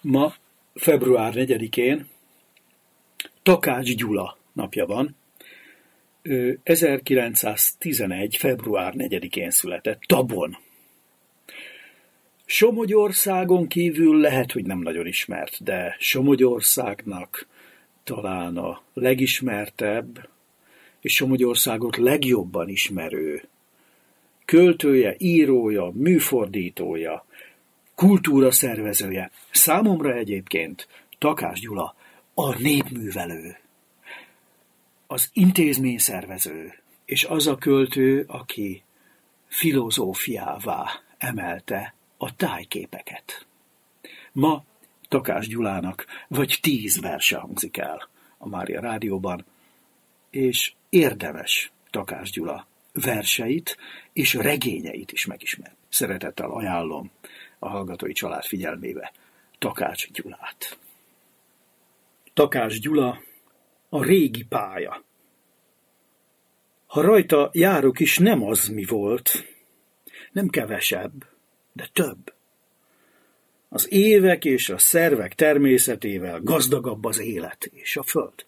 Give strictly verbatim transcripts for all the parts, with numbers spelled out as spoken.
Ma, február negyedikén Takács Gyula napja van. Ő ezerkilencszáztizenegy. február negyedikén született Tabon. Somogyországon kívül lehet, hogy nem nagyon ismert, de Somogyországnak talán a legismertebb és Somogyországot legjobban ismerő költője, írója, műfordítója, kultúraszervezője. Számomra egyébként Takács Gyula a népművelő, az intézményszervező, és az a költő, aki filozófiává emelte a tájképeket. Ma Takács Gyulának vagy tíz verse hangzik el a Mária Rádióban, és érdemes Takács Gyula verseit és regényeit is megismerni. Szeretettel ajánlom a hallgatói család figyelmébe Takács Gyulát. Takács Gyula, a régi pálya. Ha rajta járok is, nem az, mi volt, nem kevesebb, de több. Az évek és a szervek természetével gazdagabb az élet és a föld.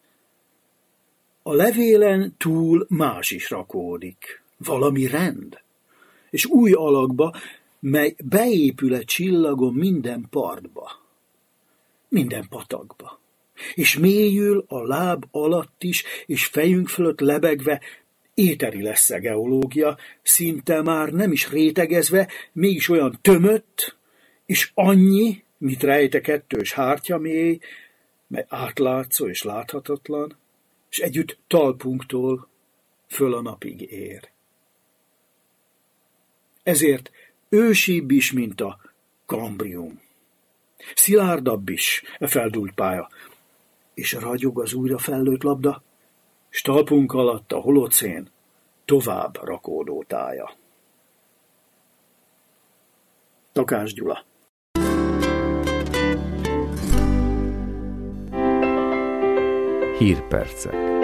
A levélen túl más is rakódik, valami rend, és új alakba, mely beépül egy csillagon minden partba, minden patakba, és mélyül a láb alatt is, és fejünk fölött lebegve éteri lesz a geológia, szinte már nem is rétegezve, mégis olyan tömött, és annyi, mit rejt a kettős hártya mély, mely átlátszó és láthatatlan, és együtt talpunktól föl a napig ér. Ezért ősibb is, mint a kambrium. Szilárdabb is a feldúlt pálya, és ragyog az újra fellőtt labda, s talpunk alatt a holocén tovább rakódó tája. Takács Gyula. Hírpercek.